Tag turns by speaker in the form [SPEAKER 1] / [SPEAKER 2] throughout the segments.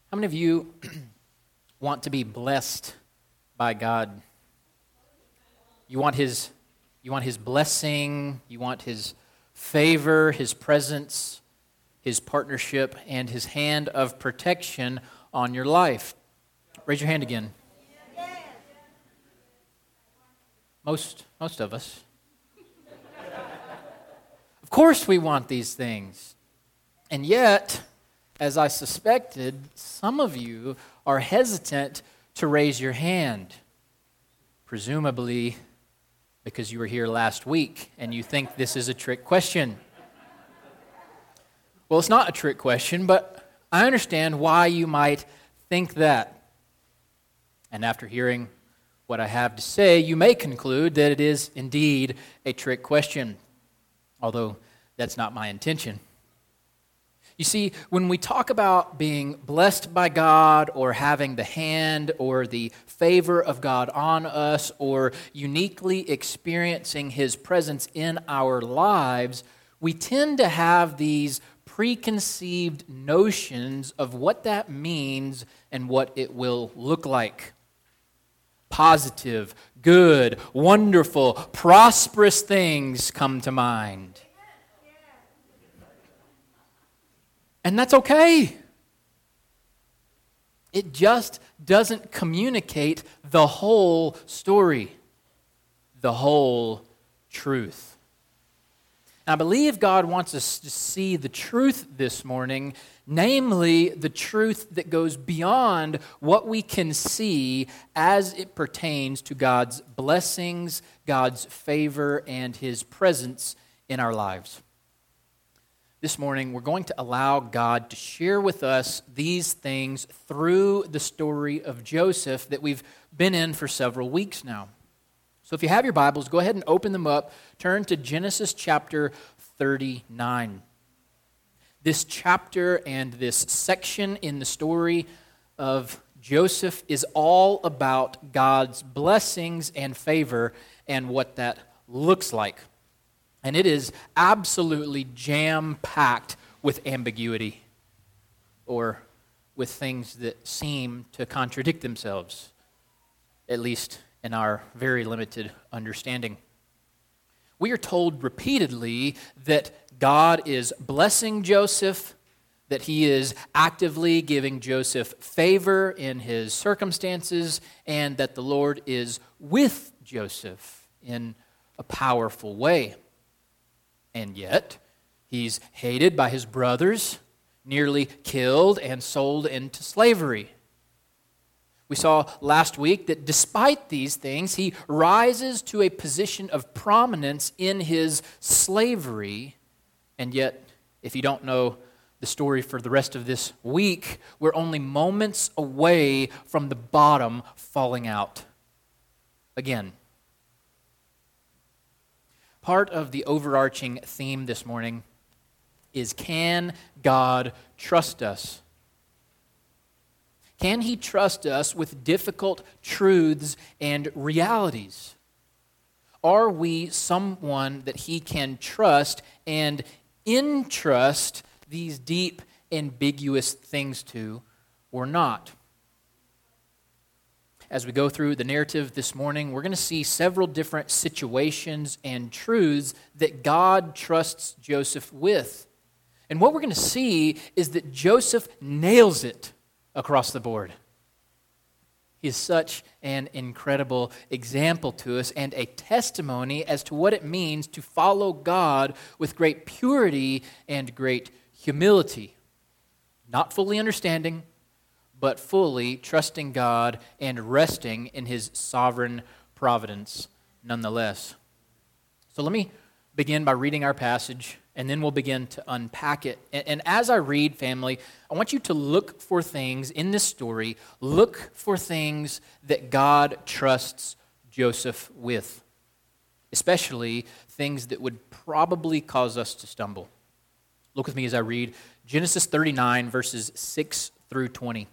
[SPEAKER 1] How many of you want to be blessed by God? You want his blessing, you want his favor, his presence, his partnership, and his hand of protection on your life. Raise your hand again. Most of us. Of course we want these things. And yet, as I suspected, some of you are hesitant to raise your hand, presumably because you were here last week and you think this is a trick question. Well, it's not a trick question, but I understand why you might think that. And after hearing what I have to say, you may conclude that it is indeed a trick question, although that's not my intention. You see, when we talk about being blessed by God or having the hand or the favor of God on us or uniquely experiencing His presence in our lives, we tend to have these preconceived notions of what that means and what it will look like. Positive, good, wonderful, prosperous things come to mind. And that's okay. It just doesn't communicate the whole story, the whole truth. And I believe God wants us to see the truth this morning, namely the truth that goes beyond what we can see as it pertains to God's blessings, God's favor, and His presence in our lives. This morning, we're going to allow God to share with us these things through the story of Joseph that we've been in for several weeks now. So if you have your Bibles, go ahead and open them up. Turn to Genesis chapter 39. This chapter and this section in the story of Joseph is all about God's blessings and favor and what that looks like. And it is absolutely jam-packed with ambiguity or with things that seem to contradict themselves, at least in our very limited understanding. We are told repeatedly that God is blessing Joseph, that He is actively giving Joseph favor in his circumstances, and that the Lord is with Joseph in a powerful way. And yet, he's hated by his brothers, nearly killed and sold into slavery. We saw last week that despite these things, he rises to a position of prominence in his slavery. And yet, if you don't know the story for the rest of this week, we're only moments away from the bottom falling out again. Part of the overarching theme this morning is, can God trust us? Can He trust us with difficult truths and realities? Are we someone that He can trust and entrust these deep, ambiguous things to, or not? As we go through the narrative this morning, we're going to see several different situations and truths that God trusts Joseph with. And what we're going to see is that Joseph nails it across the board. He is such an incredible example to us and a testimony as to what it means to follow God with great purity and great humility. Not fully understanding, but fully trusting God and resting in His sovereign providence nonetheless. So let me begin by reading our passage, and then we'll begin to unpack it. And as I read, family, I want you to look for things in this story, look for things that God trusts Joseph with, especially things that would probably cause us to stumble. Look with me as I read Genesis 39, verses 6 through 20.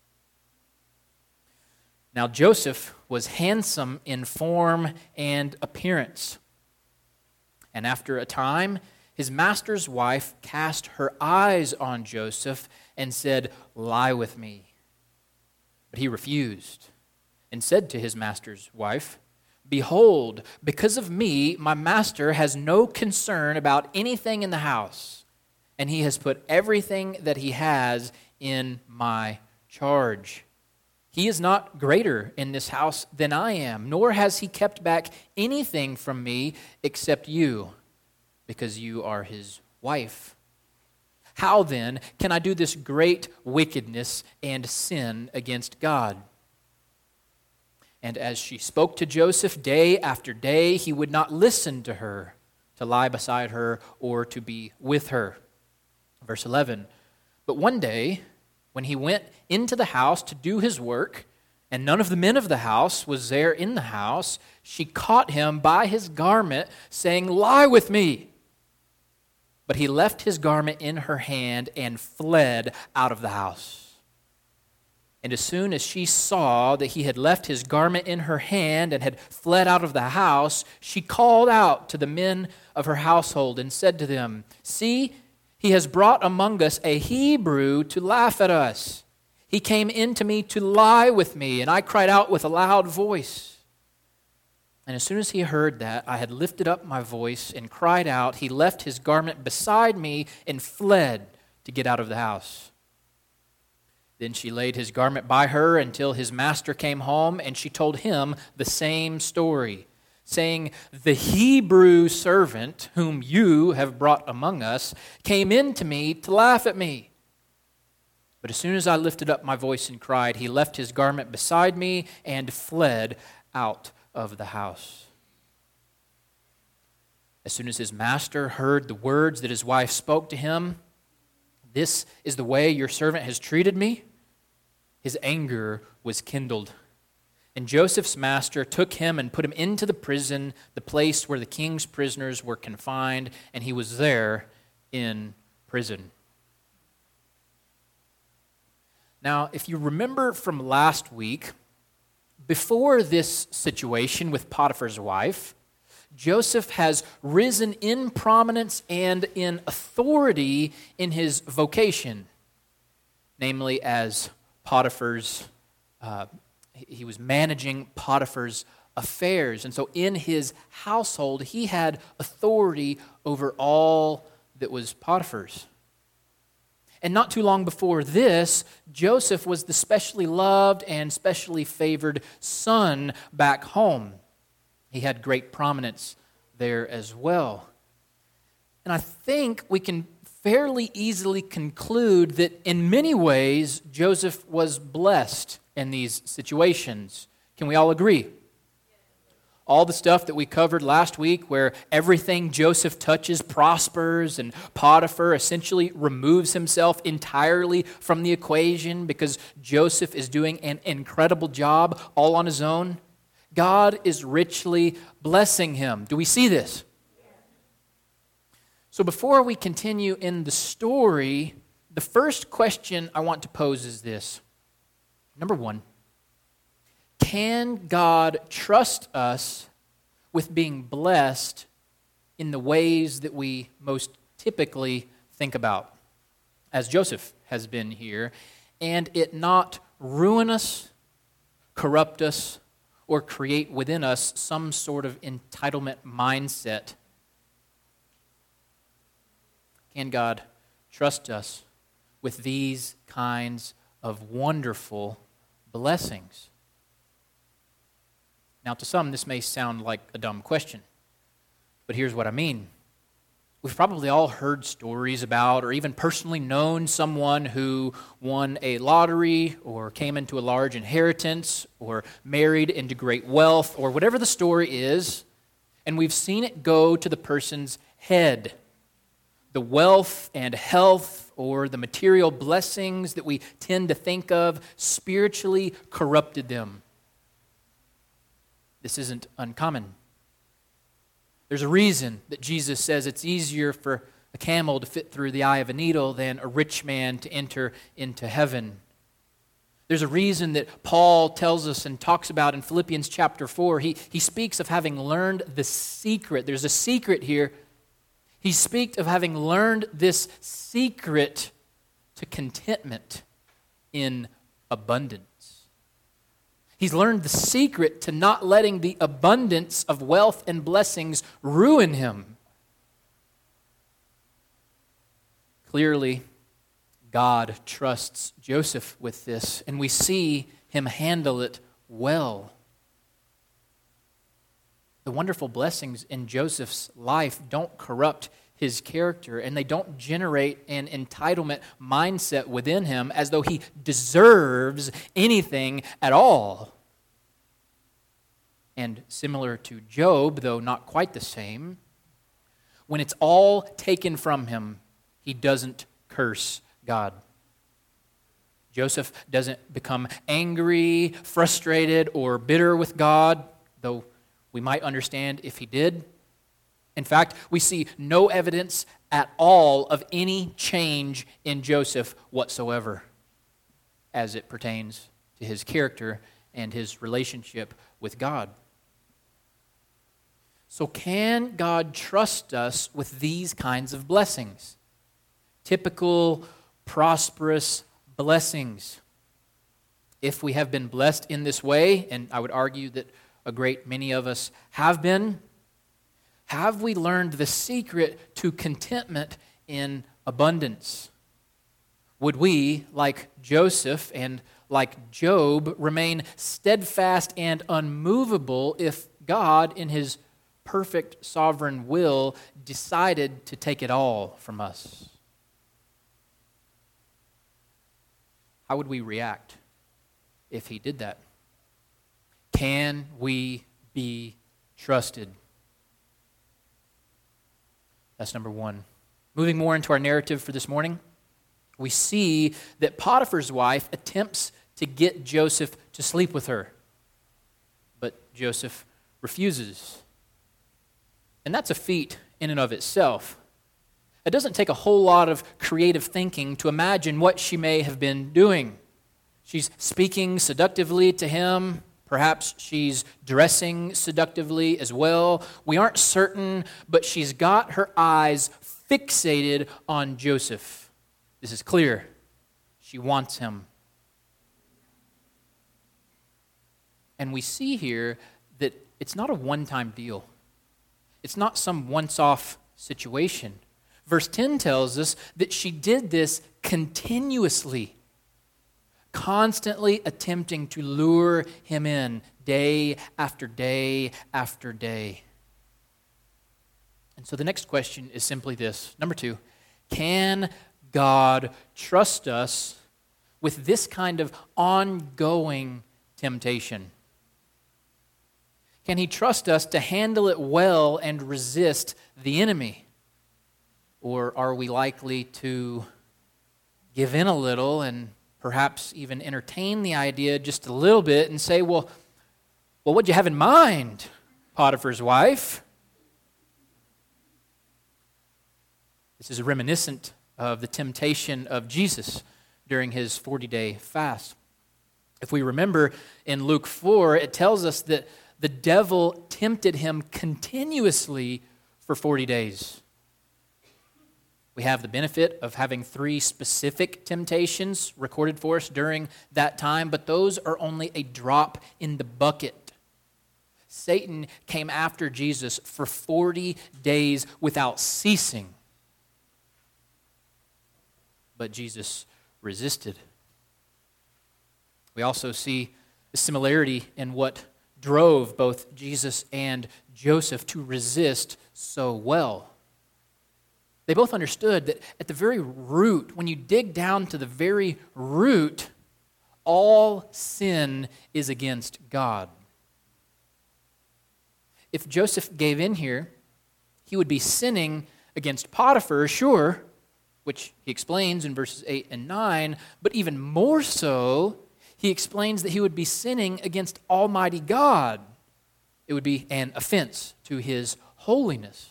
[SPEAKER 1] Now Joseph was handsome in form and appearance. And after a time, his master's wife cast her eyes on Joseph and said, "Lie with me." But he refused and said to his master's wife, "Behold, because of me, my master has no concern about anything in the house, and he has put everything that he has in my charge. He is not greater in this house than I am, nor has he kept back anything from me except you, because you are his wife. How then can I do this great wickedness and sin against God?" And as she spoke to Joseph day after day, he would not listen to her, to lie beside her or to be with her. Verse 11, "But one day, when he went into the house to do his work, and none of the men of the house was there in the house, she caught him by his garment, saying, 'Lie with me.' But he left his garment in her hand and fled out of the house. And as soon as she saw that he had left his garment in her hand and had fled out of the house, she called out to the men of her household and said to them, 'See, he has brought among us a Hebrew to laugh at us. He came in to me to lie with me, and I cried out with a loud voice. And as soon as he heard that I had lifted up my voice and cried out, he left his garment beside me and fled to get out of the house. Then she laid his garment by her until his master came home, and she told him the same story, saying, 'The Hebrew servant whom you have brought among us came in to me to laugh at me. But as soon as I lifted up my voice and cried, he left his garment beside me and fled out of the house.' As soon as his master heard the words that his wife spoke to him, 'This is the way your servant has treated me,' his anger was kindled. And Joseph's master took him and put him into the prison, the place where the king's prisoners were confined, and he was there in prison." Now, if you remember from last week, before this situation with Potiphar's wife, Joseph has risen in prominence and in authority in his vocation, namely as Potiphar's, he was managing Potiphar's affairs. And so in his household, he had authority over all that was Potiphar's. And not too long before this, Joseph was the specially loved and specially favored son back home. He had great prominence there as well. And I think we can fairly easily conclude that in many ways, Joseph was blessed in these situations. Can we all agree? All the stuff that we covered last week where everything Joseph touches prospers and Potiphar essentially removes himself entirely from the equation because Joseph is doing an incredible job all on his own. God is richly blessing him. Do we see this? So before we continue in the story, the first question I want to pose is this. Number one, can God trust us with being blessed in the ways that we most typically think about, as Joseph has been here, and it not ruin us, corrupt us, or create within us some sort of entitlement mindset? Can God trust us with these kinds of wonderful blessings? Now, to some, this may sound like a dumb question, but here's what I mean. We've probably all heard stories about or even personally known someone who won a lottery or came into a large inheritance or married into great wealth or whatever the story is, and we've seen it go to the person's head. The wealth and health or the material blessings that we tend to think of spiritually corrupted them. This isn't uncommon. There's a reason that Jesus says it's easier for a camel to fit through the eye of a needle than a rich man to enter into heaven. There's a reason that Paul tells us and talks about in Philippians chapter 4. He speaks of having learned the secret. There's a secret here. He speaks of having learned this secret to contentment in abundance. He's learned the secret to not letting the abundance of wealth and blessings ruin him. Clearly, God trusts Joseph with this, and we see him handle it well. The wonderful blessings in Joseph's life don't corrupt his character, and they don't generate an entitlement mindset within him as though he deserves anything at all. And similar to Job, though not quite the same, when it's all taken from him, he doesn't curse God. Joseph doesn't become angry, frustrated, or bitter with God, though we might understand if he did. In fact, we see no evidence at all of any change in Joseph whatsoever as it pertains to his character and his relationship with God. So can God trust us with these kinds of blessings? Typical, prosperous blessings. If we have been blessed in this way, and I would argue that a great many of us have been, have we learned the secret to contentment in abundance? Would we, like Joseph and like Job, remain steadfast and unmovable if God, in his perfect sovereign will, decided to take it all from us? How would we react if he did that? Can we be trusted? That's number one. Moving more into our narrative for this morning, we see that Potiphar's wife attempts to get Joseph to sleep with her, but Joseph refuses. And that's a feat in and of itself. It doesn't take a whole lot of creative thinking to imagine what she may have been doing. She's speaking seductively to him. Perhaps she's dressing seductively as well. We aren't certain, but she's got her eyes fixated on Joseph. This is clear. She wants him. And we see here that it's not a one-time deal. It's not some once-off situation. Verse 10 tells us that she did this continuously, constantly attempting to lure him in day after day after day. And so the next question is simply this. Number 2, can God trust us with this kind of ongoing temptation? Can he trust us to handle it well and resist the enemy? Or are we likely to give in a little and perhaps even entertain the idea just a little bit and say, well, what'd you have in mind, Potiphar's wife? This is reminiscent of the temptation of Jesus during his 40-day fast. If we remember in Luke 4, it tells us that the devil tempted him continuously for 40 days. We have the benefit of having 3 specific temptations recorded for us during that time, but those are only a drop in the bucket. Satan came after Jesus for 40 days without ceasing. But Jesus resisted. We also see the similarity in what drove both Jesus and Joseph to resist so well. They both understood that at the very root, when you dig down to the very root, all sin is against God. If Joseph gave in here, he would be sinning against Potiphar, sure, which he explains in verses 8 and 9, but even more so, he explains that he would be sinning against Almighty God. It would be an offense to his holiness.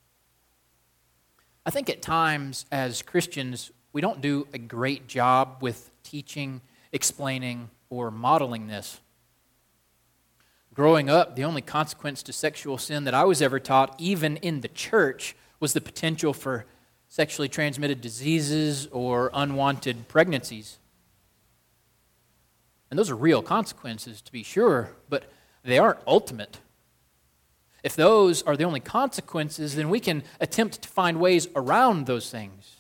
[SPEAKER 1] I think at times as Christians, we don't do a great job with teaching, explaining, or modeling this. Growing up, the only consequence to sexual sin that I was ever taught, even in the church, was the potential for sexually transmitted diseases, or unwanted pregnancies. And those are real consequences, to be sure, but they aren't ultimate. If those are the only consequences, then we can attempt to find ways around those things.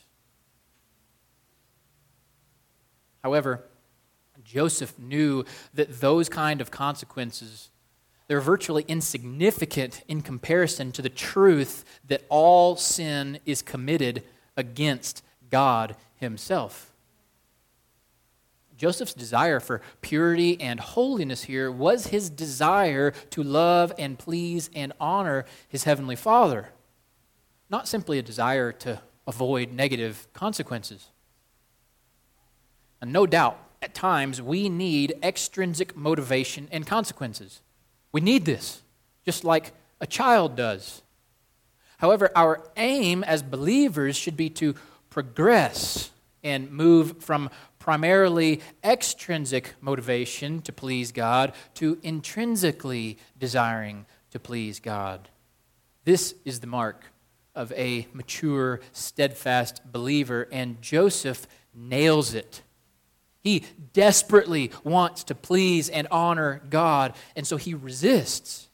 [SPEAKER 1] However, Joseph knew that those kind of consequences, they're virtually insignificant in comparison to the truth that all sin is committed against God Himself. Joseph's desire for purity and holiness here was his desire to love and please and honor his heavenly Father, not simply a desire to avoid negative consequences. And no doubt, at times, we need extrinsic motivation and consequences. We need this, just like a child does. However, our aim as believers should be to progress and move from primarily extrinsic motivation to please God to intrinsically desiring to please God. This is the mark of a mature, steadfast believer, and Joseph nails it. He desperately wants to please and honor God, and so he resists.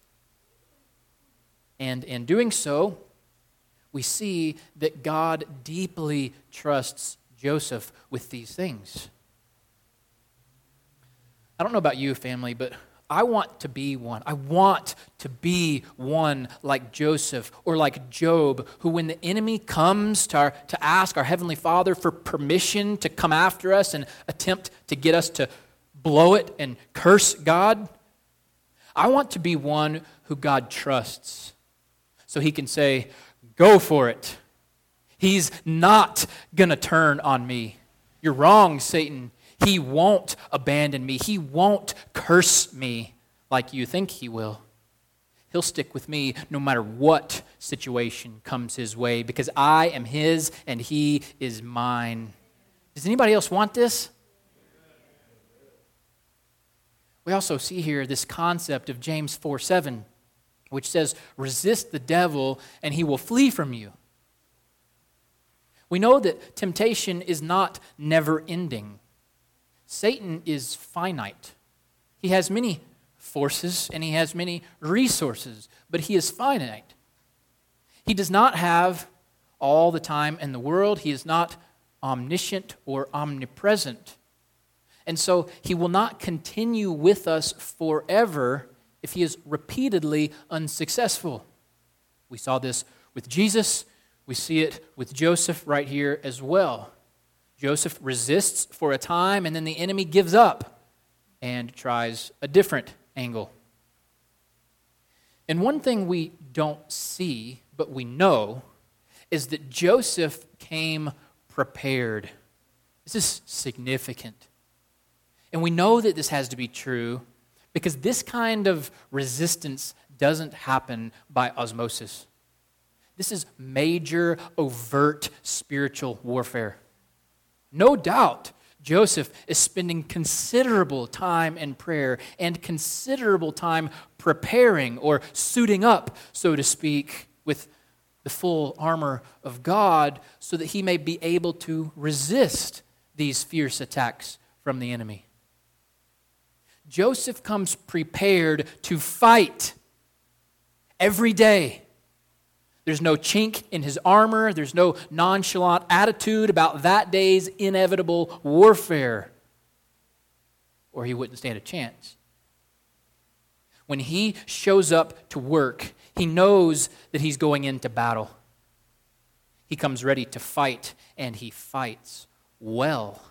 [SPEAKER 1] And in doing so, we see that God deeply trusts Joseph with these things. I don't know about you, family, but I want to be one. I want to be one like Joseph or like Job, who when the enemy comes to ask our Heavenly Father for permission to come after us and attempt to get us to blow it and curse God, I want to be one who God trusts so He can say, "Go for it. He's not going to turn on me. You're wrong, Satan. He won't abandon me. He won't curse me like you think He will. He'll stick with me no matter what situation comes His way because I am His and He is mine." Does anybody else want this? We also see here this concept of James 4:7, which says, "Resist the devil and he will flee from you." We know that temptation is not never-ending. Satan is finite. He has many forces and he has many resources, but he is finite. He does not have all the time in the world. He is not omniscient or omnipresent. And so he will not continue with us forever if he is repeatedly unsuccessful. We saw this with Jesus. We see it with Joseph right here as well. Joseph resists for a time, and then the enemy gives up and tries a different angle. And one thing we don't see, but we know, is that Joseph came prepared. This is significant. And we know that this has to be true because this kind of resistance doesn't happen by osmosis. This is major, overt spiritual warfare. No doubt, Joseph is spending considerable time in prayer and considerable time preparing or suiting up, so to speak, with the full armor of God so that he may be able to resist these fierce attacks from the enemy. Joseph comes prepared to fight every day. There's no chink in his armor. There's no nonchalant attitude about that day's inevitable warfare, or he wouldn't stand a chance. When he shows up to work, he knows that he's going into battle. He comes ready to fight, and he fights well.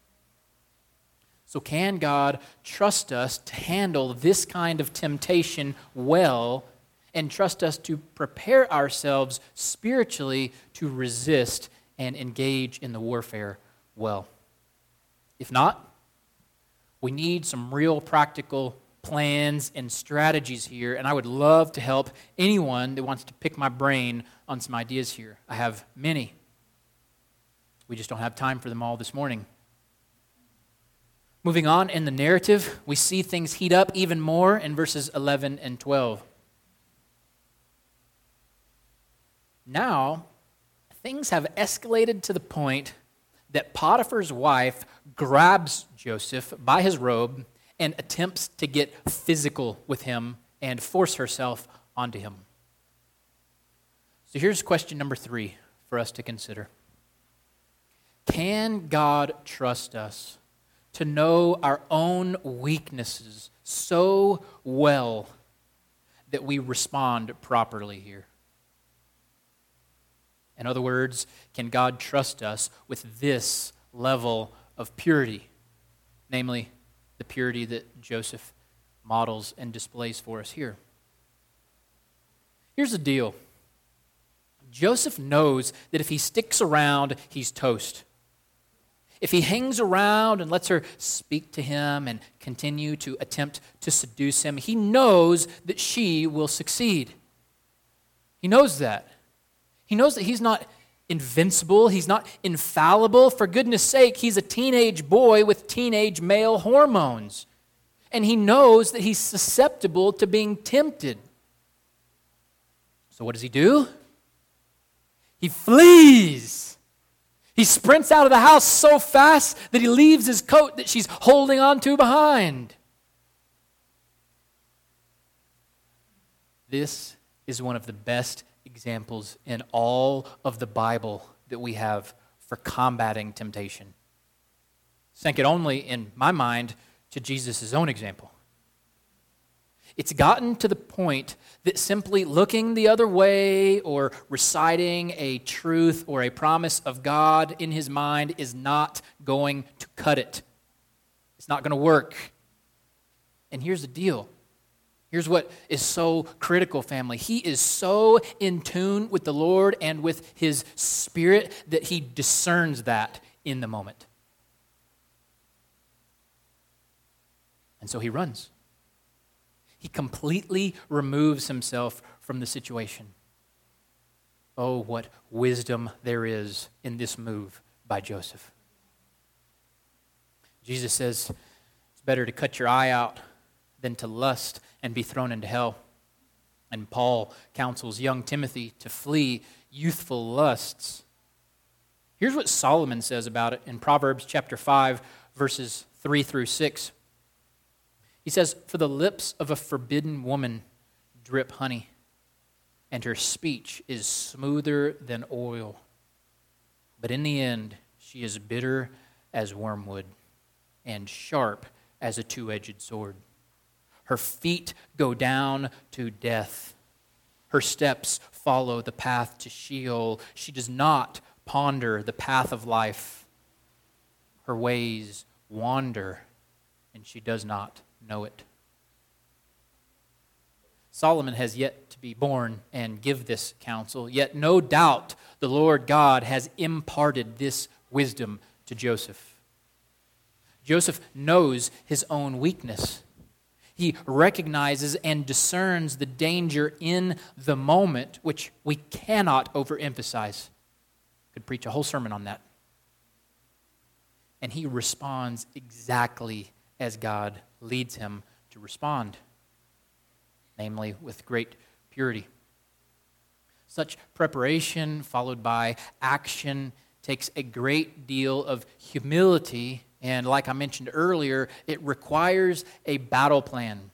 [SPEAKER 1] So can God trust us to handle this kind of temptation well and trust us to prepare ourselves spiritually to resist and engage in the warfare well? If not, we need some real practical plans and strategies here, and I would love to help anyone that wants to pick my brain on some ideas here. I have many. We just don't have time for them all this morning. Moving on in the narrative, we see things heat up even more in verses 11 and 12. Now, things have escalated to the point that Potiphar's wife grabs Joseph by his robe and attempts to get physical with him and force herself onto him. So here's question number 3 for us to consider. Can God trust us to know our own weaknesses so well that we respond properly here? In other words, can God trust us with this level of purity, namely the purity that Joseph models and displays for us here? Here's the deal. Joseph knows that if he sticks around, he's toast. If he hangs around and lets her speak to him and continue to attempt to seduce him, he knows that she will succeed. He knows that. He knows that he's not invincible. He's not infallible. For goodness sake, he's a teenage boy with teenage male hormones. And he knows that he's susceptible to being tempted. So what does he do? He flees. He sprints out of the house so fast that he leaves his coat that she's holding on to behind. This is one of the best examples in all of the Bible that we have for combating temptation. Second only, in my mind, to Jesus' own example. It's gotten to the point that simply looking the other way or reciting a truth or a promise of God in his mind is not going to cut it. It's not going to work. And here's the deal. Here's what is so critical, family. He is so in tune with the Lord and with his Spirit that he discerns that in the moment. And so he runs. He completely removes himself from the situation. Oh, what wisdom there is in this move by Joseph. Jesus says, it's better to cut your eye out than to lust and be thrown into hell. And Paul counsels young Timothy to flee youthful lusts. Here's what Solomon says about it in Proverbs chapter 5, verses 3 through 6. He says, "For the lips of a forbidden woman drip honey, and her speech is smoother than oil. But in the end, she is bitter as wormwood and sharp as a two-edged sword. Her feet go down to death. Her steps follow the path to Sheol. She does not ponder the path of life. Her ways wander, and she does not know it." Solomon has yet to be born and give this counsel, yet no doubt the Lord God has imparted this wisdom to Joseph. Joseph knows his own weakness. He recognizes and discerns the danger in the moment, which we cannot overemphasize. Could preach a whole sermon on that. And he responds exactly as God leads him to respond, namely with great purity. Such preparation followed by action takes a great deal of humility, and like I mentioned earlier, it requires a battle plan.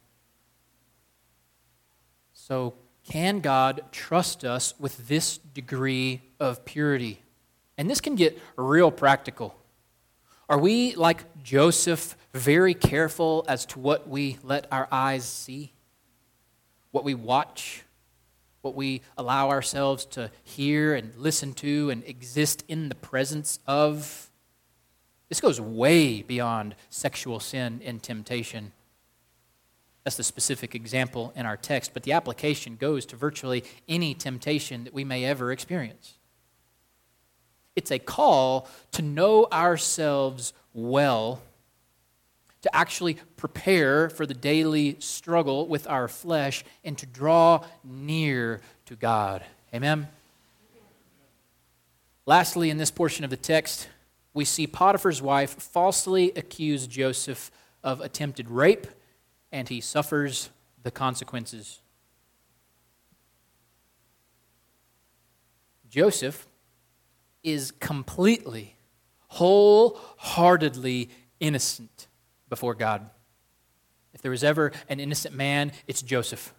[SPEAKER 1] So, can God trust us with this degree of purity? And this can get real practical. Are we, like Joseph, very careful as to what we let our eyes see, what we watch, what we allow ourselves to hear and listen to and exist in the presence of? This goes way beyond sexual sin and temptation. That's the specific example in our text, but the application goes to virtually any temptation that we may ever experience. It's a call to know ourselves well, to actually prepare for the daily struggle with our flesh, and to draw near to God. Amen? Lastly, in this portion of the text, we see Potiphar's wife falsely accuse Joseph of attempted rape, and he suffers the consequences. Joseph, is completely, wholeheartedly innocent before God. If there was ever an innocent man, it's Joseph.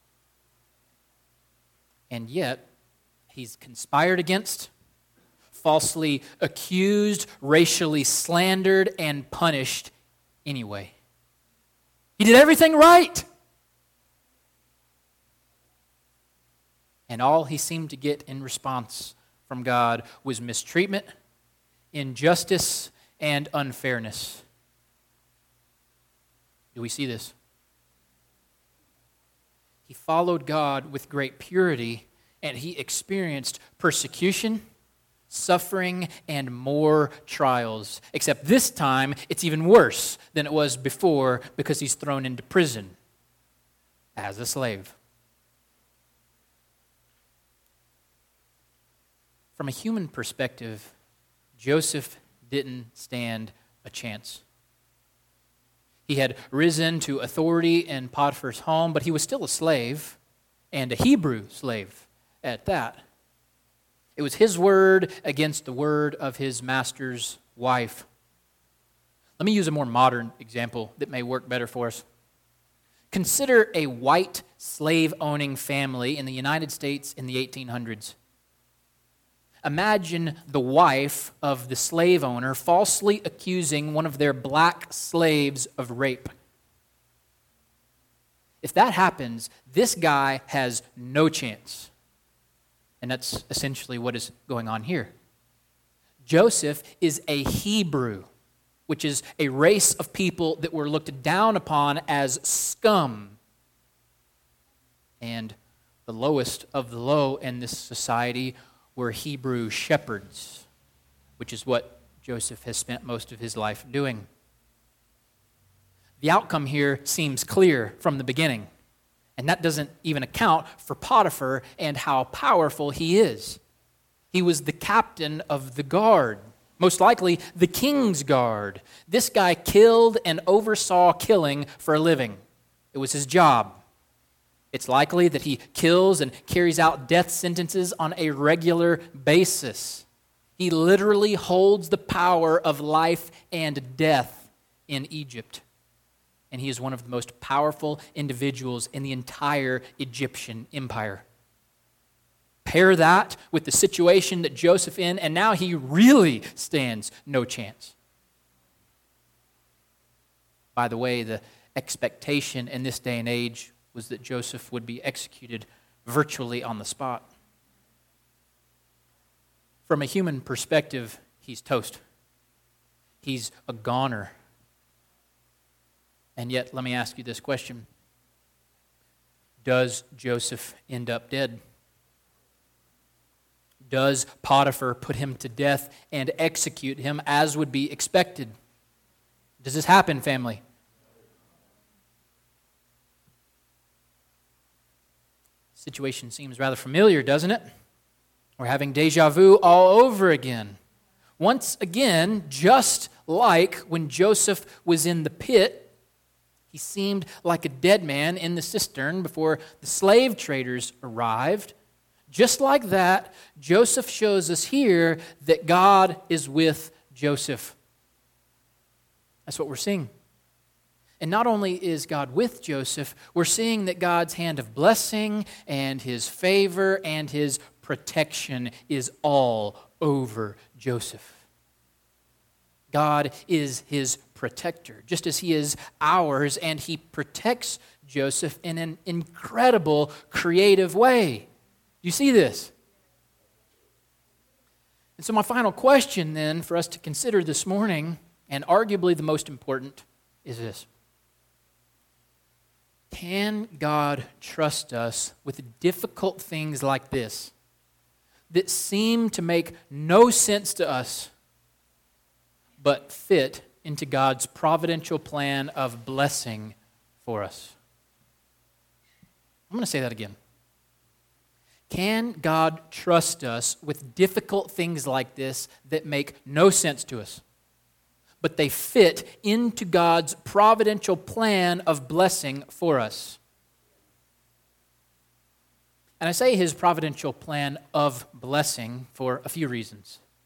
[SPEAKER 1] And yet, he's conspired against, falsely accused, racially slandered, and punished anyway. He did everything right. And all he seemed to get in response from God was mistreatment, injustice, and unfairness. Do we see this? He followed God with great purity, and he experienced persecution, suffering, and more trials. Except this time, it's even worse than it was before because he's thrown into prison as a slave. From a human perspective, Joseph didn't stand a chance. He had risen to authority in Potiphar's home, but he was still a slave, and a Hebrew slave at that. It was his word against the word of his master's wife. Let me use a more modern example that may work better for us. Consider a white slave-owning family in the United States in the 1800s. Imagine the wife of the slave owner falsely accusing one of their black slaves of rape. If that happens, this guy has no chance. And that's essentially what is going on here. Joseph is a Hebrew, which is a race of people that were looked down upon as scum. And the lowest of the low in this society were Hebrew shepherds, which is what Joseph has spent most of his life doing. The outcome here seems clear from the beginning, and that doesn't even account for Potiphar and how powerful he is. He was the captain of the guard, most likely the king's guard. This guy killed and oversaw killing for a living. It was his job. It's likely that he kills and carries out death sentences on a regular basis. He literally holds the power of life and death in Egypt. And he is one of the most powerful individuals in the entire Egyptian empire. Pair that with the situation that Joseph in, and now he really stands no chance. By the way, the expectation in this day and age was that Joseph would be executed virtually on the spot. From a human perspective, he's toast. He's a goner. And yet, let me ask you this question. Does Joseph end up dead? Does Potiphar put him to death and execute him as would be expected? Does this happen, family? Situation seems rather familiar, doesn't it? We're having deja vu all over again. Once again, just like when Joseph was in the pit, he seemed like a dead man in the cistern before the slave traders arrived. Just like that, Joseph shows us here that God is with Joseph. That's what we're seeing. And not only is God with Joseph, we're seeing that God's hand of blessing and his favor and his protection is all over Joseph. God is his protector, just as he is ours, and he protects Joseph in an incredible, creative way. Do you see this? And so my final question then for us to consider this morning, and arguably the most important, is this. Can God trust us with difficult things like this that seem to make no sense to us but fit into God's providential plan of blessing for us? I'm going to say that again. Can God trust us with difficult things like this that make no sense to us, but they fit into God's providential plan of blessing for us? And I say his providential plan of blessing for a few reasons.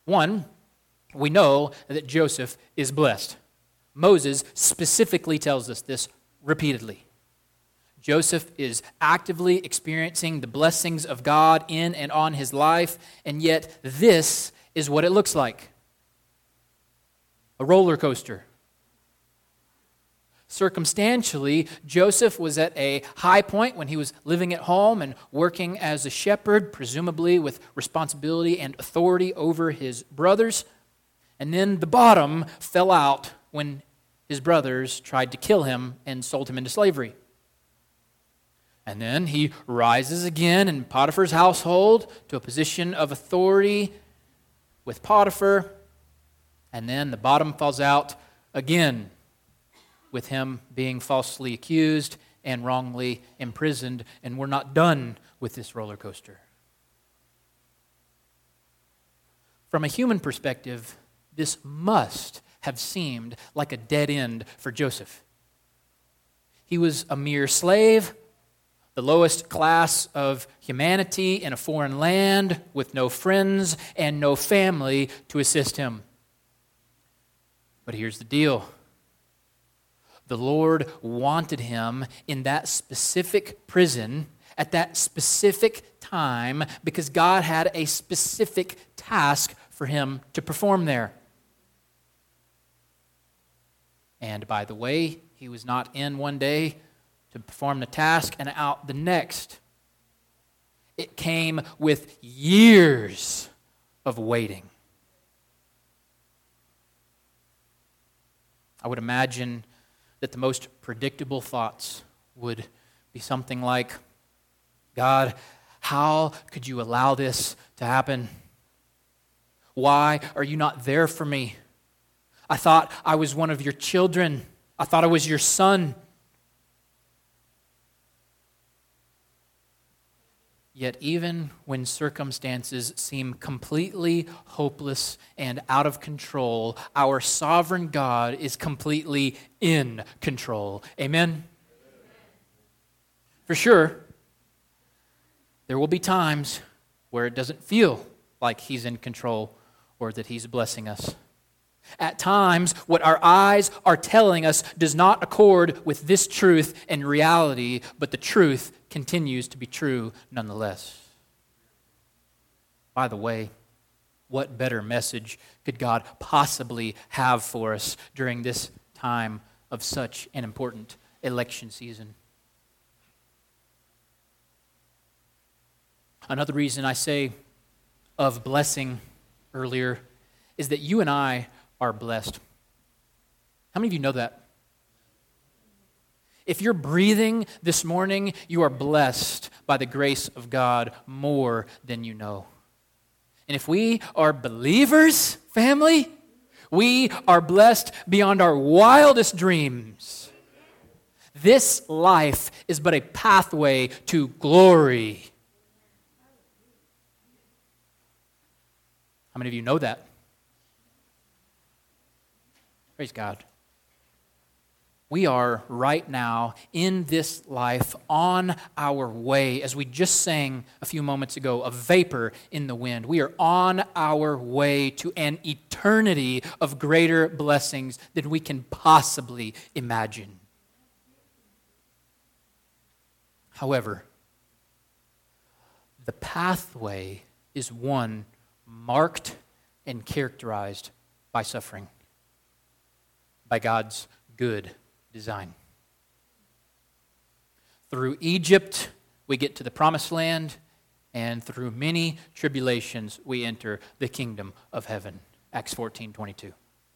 [SPEAKER 1] One, we know that Joseph is blessed. Moses specifically tells us this repeatedly. Joseph is actively experiencing the blessings of God in and on his life, and yet this is what it looks like. A roller coaster. Circumstantially, Joseph was at a high point when he was living at home and working as a shepherd, presumably with responsibility and authority over his brothers. And then the bottom fell out when his brothers tried to kill him and sold him into slavery. And then he rises again in Potiphar's household to a position of authority with Potiphar. And then the bottom falls out again with him being falsely accused and wrongly imprisoned. And we're not done with this roller coaster. From a human perspective, this must have seemed like a dead end for Joseph. He was a mere slave, the lowest class of humanity in a foreign land with no friends and no family to assist him. But here's the deal. The Lord wanted him in that specific prison at that specific time because God had a specific task for him to perform there. And by the way, he was not in one day to perform the task and out the next. It came with years of waiting. I would imagine that the most predictable thoughts would be something like, God, how could you allow this to happen? Why are you not there for me? I thought I was one of your children. I thought I was your son. Yet even when circumstances seem completely hopeless and out of control, our sovereign God is completely in control. Amen? For sure, there will be times where it doesn't feel like He's in control or that He's blessing us. At times, what our eyes are telling us does not accord with this truth and reality, but the truth continues to be true nonetheless. By the way, what better message could God possibly have for us during this time of such an important election season? Another reason I say of blessing earlier is that you and I are blessed. How many of you know that? If you're breathing this morning, you are blessed by the grace of God more than you know. And if we are believers, family, we are blessed beyond our wildest dreams. This life is but a pathway to glory. How many of you know that? Praise God. We are right now in this life on our way, as we just sang a few moments ago, a vapor in the wind. We are on our way to an eternity of greater blessings than we can possibly imagine. However, the pathway is one marked and characterized by suffering, by God's good design. Through Egypt, we get to the promised land, and through many tribulations, we enter the kingdom of heaven. Acts 14:22.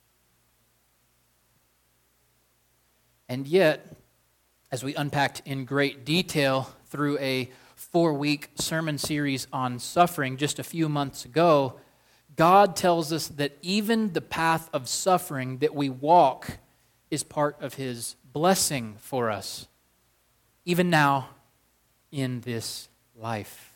[SPEAKER 1] And yet, as we unpacked in great detail through a 4-week sermon series on suffering just a few months ago, God tells us that even the path of suffering that we walk is part of His blessing for us, even now in this life.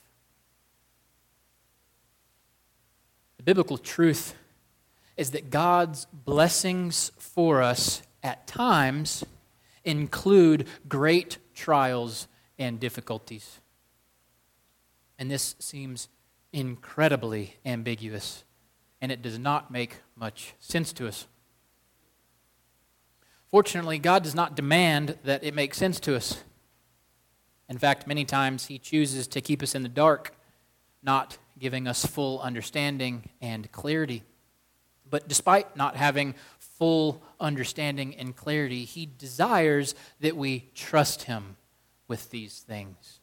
[SPEAKER 1] The biblical truth is that God's blessings for us at times include great trials and difficulties. And this seems incredibly ambiguous and it does not make much sense to us. Fortunately, God does not demand that it make sense to us. In fact, many times He chooses to keep us in the dark, not giving us full understanding and clarity. But despite not having full understanding and clarity, He desires that we trust Him with these things.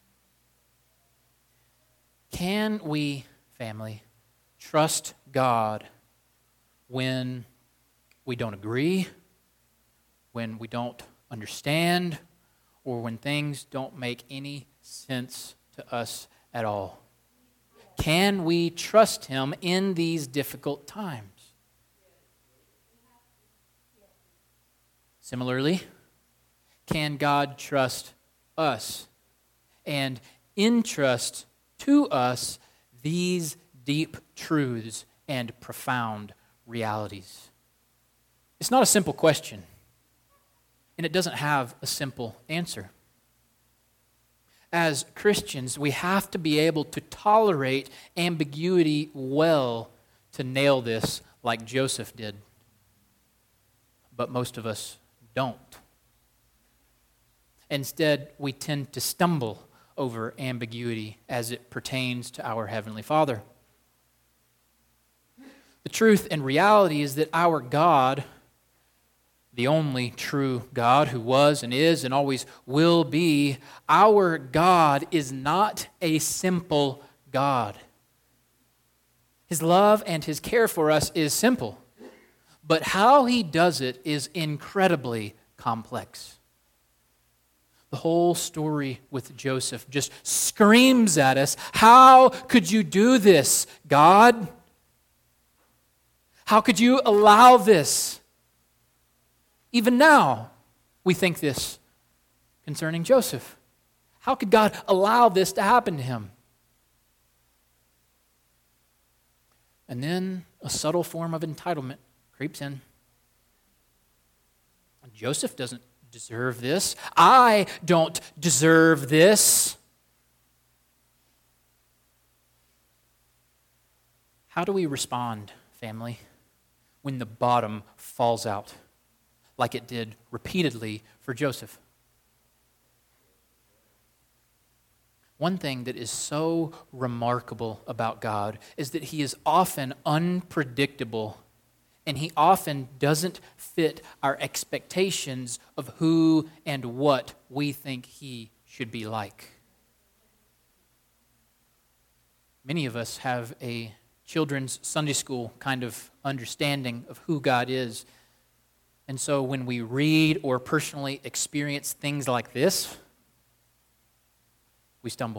[SPEAKER 1] Can we, family, trust God when we don't agree, when we don't understand, or when things don't make any sense to us at all? Can we trust Him in these difficult times? Similarly, can God trust us and entrust to us these deep truths and profound realities? It's not a simple question, and it doesn't have a simple answer. As Christians, we have to be able to tolerate ambiguity well to nail this like Joseph did. But most of us don't. Instead, we tend to stumble over ambiguity as it pertains to our Heavenly Father. The truth and reality is that our God, the only true God who was and is and always will be, our God is not a simple God. His love and His care for us is simple, but how He does it is incredibly complex. The whole story with Joseph just screams at us, how could you do this, God? How could you allow this? Even now, we think this concerning Joseph. How could God allow this to happen to him? And then a subtle form of entitlement creeps in. Joseph doesn't deserve this. I don't deserve this. How do we respond, family, when the bottom falls out, like it did repeatedly for Joseph? One thing that is so remarkable about God is that He is often unpredictable, and He often doesn't fit our expectations of who and what we think He should be like. Many of us have a children's Sunday school kind of understanding of who God is. And so when we read or personally experience things like this, we stumble.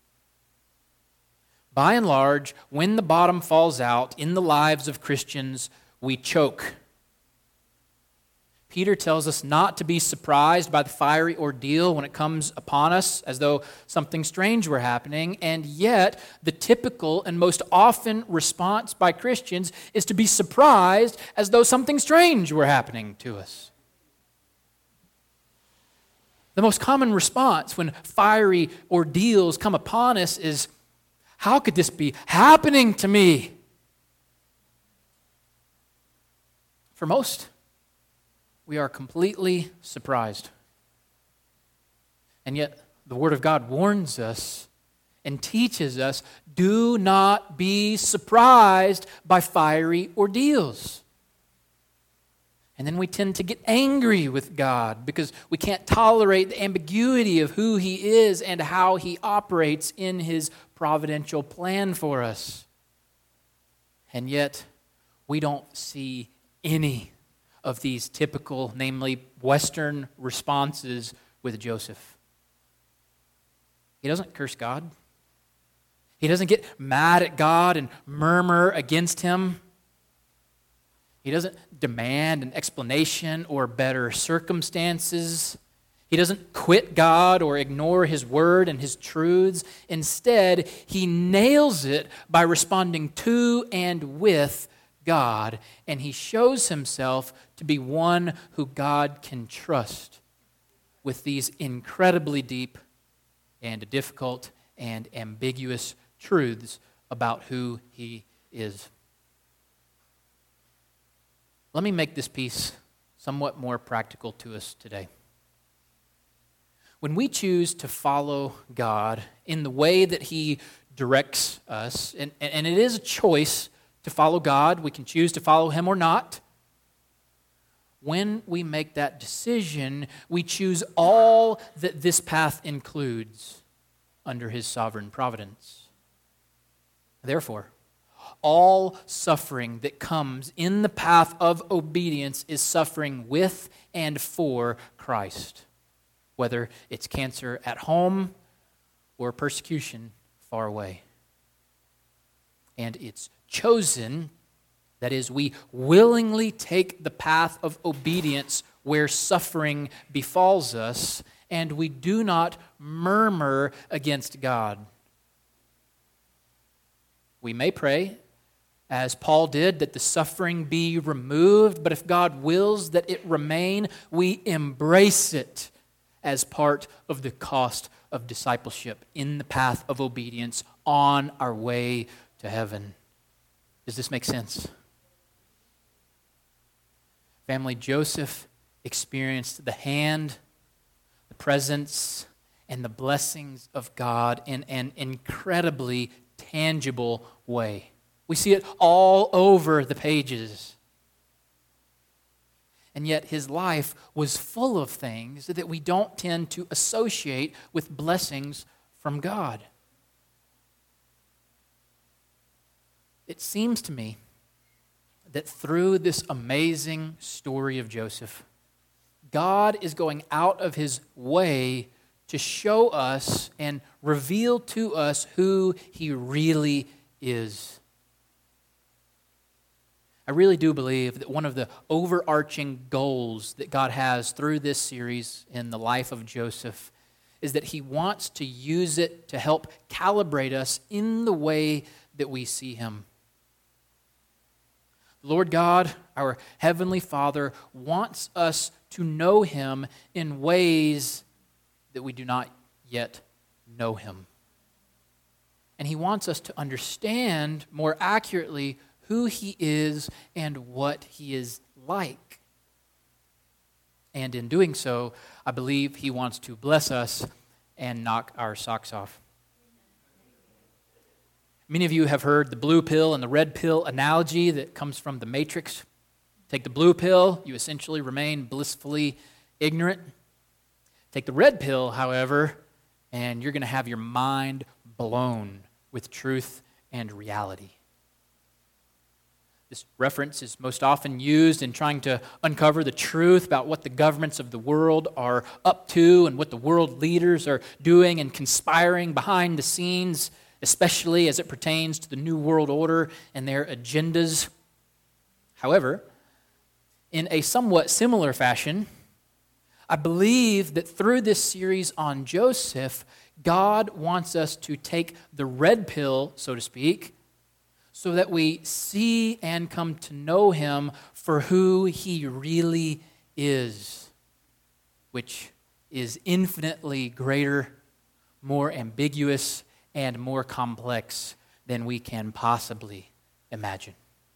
[SPEAKER 1] By and large, when the bottom falls out in the lives of Christians, we choke. Peter tells us not to be surprised by the fiery ordeal when it comes upon us, as though something strange were happening, and yet the typical and most often response by Christians is to be surprised as though something strange were happening to us. The most common response when fiery ordeals come upon us is, how could this be happening to me? For most, we are completely surprised. And yet, the Word of God warns us and teaches us, do not be surprised by fiery ordeals. And then we tend to get angry with God because we can't tolerate the ambiguity of who He is and how He operates in His providential plan for us. And yet, we don't see any of these typical, namely Western responses with Joseph. He doesn't curse God. He doesn't get mad at God and murmur against Him. He doesn't demand an explanation or better circumstances. He doesn't quit God or ignore His word and His truths. Instead, he nails it by responding to and with God, and he shows himself to be one who God can trust with these incredibly deep and difficult and ambiguous truths about who He is. Let me make this piece somewhat more practical to us today. When we choose to follow God in the way that He directs us, and it is a choice to follow God, we can choose to follow Him or not. When we make that decision, we choose all that this path includes under His sovereign providence. Therefore, all suffering that comes in the path of obedience is suffering with and for Christ, whether it's cancer at home or persecution far away. And it's chosen, that is, we willingly take the path of obedience where suffering befalls us, and we do not murmur against God. We may pray, as Paul did, that the suffering be removed, but if God wills that it remain, we embrace it as part of the cost of discipleship in the path of obedience on our way to heaven. Does this make sense? Family, Joseph experienced the hand, the presence, and the blessings of God in an incredibly tangible way. We see it all over the pages. And yet his life was full of things that we don't tend to associate with blessings from God. It seems to me that through this amazing story of Joseph, God is going out of His way to show us and reveal to us who He really is. I really do believe that one of the overarching goals that God has through this series in the life of Joseph is that He wants to use it to help calibrate us in the way that we see Him. Lord God, our Heavenly Father, wants us to know Him in ways that we do not yet know Him. And He wants us to understand more accurately who He is and what He is like. And in doing so, I believe He wants to bless us and knock our socks off. Many of you have heard the blue pill and the red pill analogy that comes from The Matrix. Take the blue pill, you essentially remain blissfully ignorant. Take the red pill, however, and you're going to have your mind blown with truth and reality. This reference is most often used in trying to uncover the truth about what the governments of the world are up to and what the world leaders are doing and conspiring behind the scenes, especially as it pertains to the New World Order and their agendas. However, in a somewhat similar fashion, I believe that through this series on Joseph, God wants us to take the red pill, so to speak, so that we see and come to know Him for who He really is, which is infinitely greater, more ambiguous, and more complex than we can possibly imagine.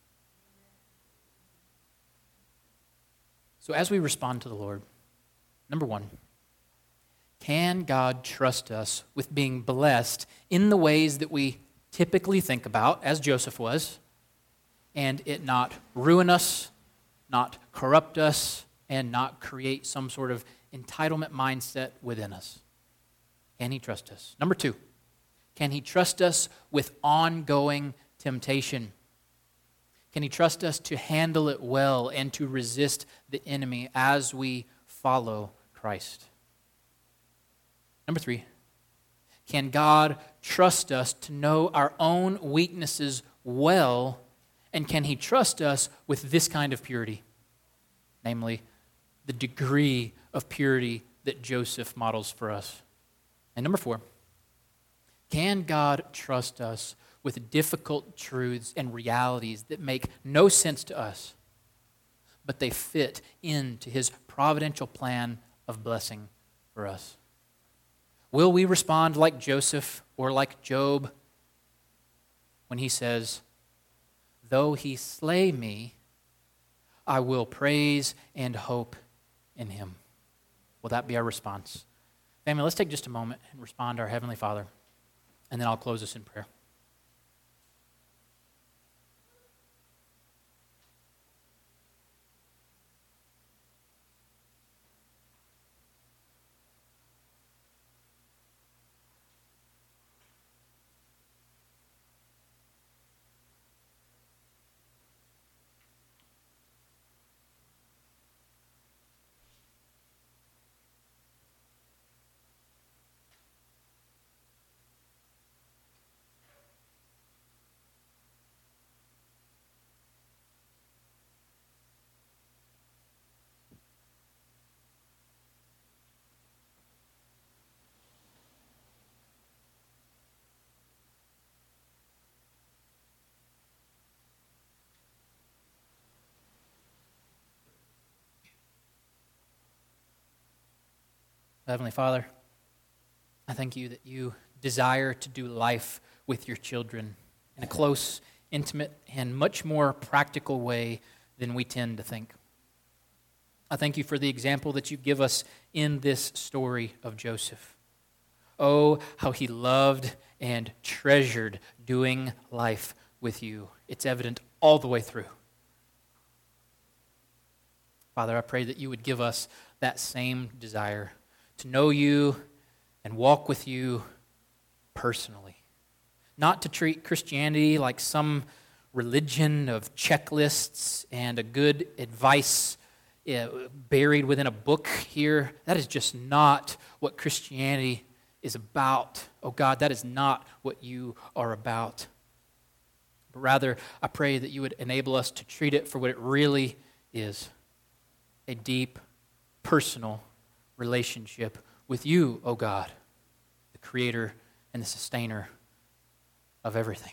[SPEAKER 1] So as we respond to the Lord, number one, can God trust us with being blessed in the ways that we typically think about, as Joseph was, and it not ruin us, not corrupt us, and not create some sort of entitlement mindset within us? Can He trust us? Number two, can He trust us with ongoing temptation? Can He trust us to handle it well and to resist the enemy as we follow Christ? Number three, can God trust us to know our own weaknesses well, and can He trust us with this kind of purity? Namely, the degree of purity that Joseph models for us. And number four, can God trust us with difficult truths and realities that make no sense to us, but they fit into His providential plan of blessing for us? Will we respond like Joseph or like Job when he says, "Though He slay me, I will praise and hope in him. Will that be our response? Family, let's take just a moment and respond to our Heavenly Father, and then I'll close us in prayer. Heavenly Father, I thank you that you desire to do life with your children in a close, intimate, and much more practical way than we tend to think. I thank you for the example that you give us in this story of Joseph. Oh, how he loved and treasured doing life with you. It's evident all the way through. Father, I pray that you would give us that same desire to know you and walk with you personally. Not to treat Christianity like some religion of checklists and a good advice buried within a book here. That is just not what Christianity is about. Oh God, that is not what you are about. But rather, I pray that you would enable us to treat it for what it really is, a deep, personal relationship with you, O God, the creator and the sustainer of everything.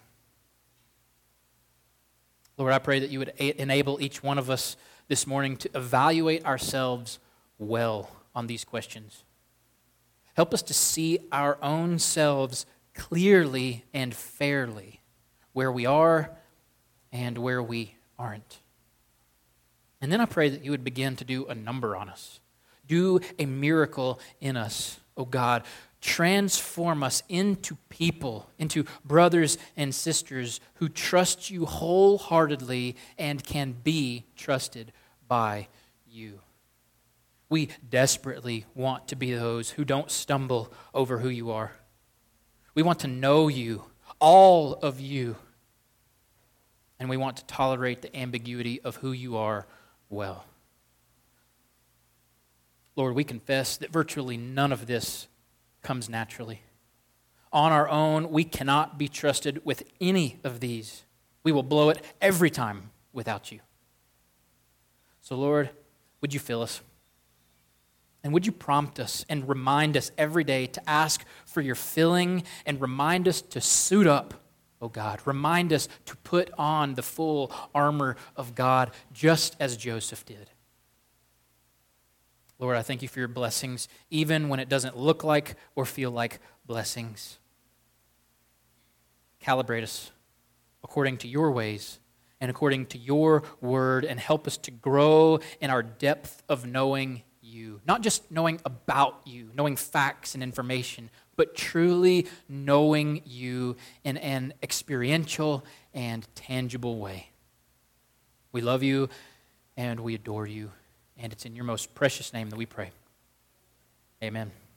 [SPEAKER 1] Lord, I pray that you would enable each one of us this morning to evaluate ourselves well on these questions. Help us to see our own selves clearly and fairly, where we are and where we aren't. And then I pray that you would begin to do a number on us. Do a miracle in us, oh God. Transform us into people, into brothers and sisters who trust you wholeheartedly and can be trusted by you. We desperately want to be those who don't stumble over who you are. We want to know you, all of you, and we want to tolerate the ambiguity of who you are well. Lord, we confess that virtually none of this comes naturally. On our own, we cannot be trusted with any of these. We will blow it every time without you. So, Lord, would you fill us? And would you prompt us and remind us every day to ask for your filling and remind us to suit up, oh God. Remind us to put on the full armor of God just as Joseph did. Lord, I thank you for your blessings, even when it doesn't look like or feel like blessings. Calibrate us according to your ways and according to your word, and help us to grow in our depth of knowing you. Not just knowing about you, knowing facts and information, but truly knowing you in an experiential and tangible way. We love you and we adore you. And it's in your most precious name that we pray. Amen.